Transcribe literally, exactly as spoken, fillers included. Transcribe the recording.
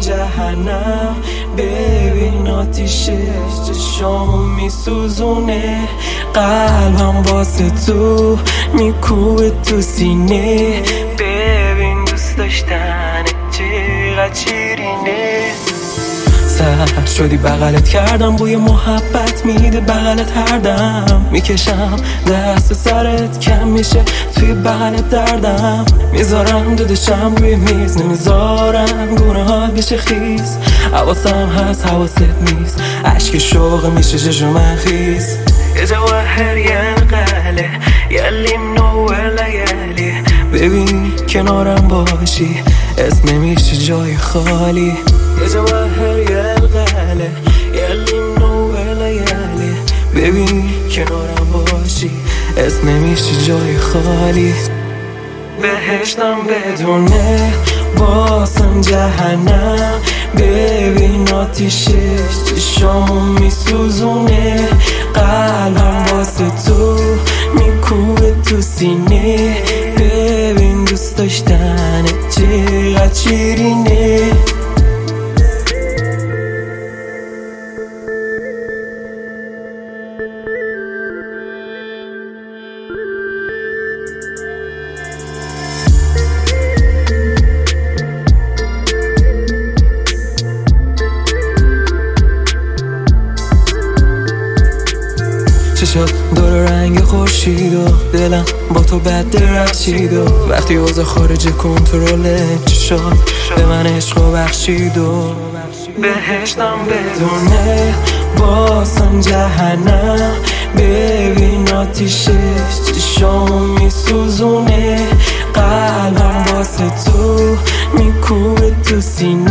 جهنم ببین آتیشش چشامو میسوزونه، قلبم واسه تو میکوبه تو سینه. ببین دوست داشتن چقدر شیرینه. سر شدی بغلت کردم، بوی محبت میده بغلت هر دم. میکشم دست سرت کم میشه توی بغلت دردم. میذارم دودشم روی میز، نمیذارم گونه ها بشه خیز. حواسم هست حواست نیست، عشق شوق میشه چشم من خیز. یه جواهر یه قله یلیم نوه لیلی، ببین کنارم باشی اسم نمیشه جای خالی. یه جواهر یه قله یلیم نوه لیلی، ببین کنارم باشی اسم نمیشه جای خالی. بهشتم بدونه باسم جهنم، ببین آتیشش چشامو میسوزونه، قلبم واسه تو میکوبه تو سینه. ببین دوست داشتن چقدر شیرینه. چشات دور رنگ خورشید و دلم با تو بد درخشید و وقتی اوضاع خارج کنترل چشات به من عشق و بخشید و بهشتم بدونه باسم جهنم، ببین آتیشش چشامو میسوزونه، قلبم واسه تو میکوبه تو سینه.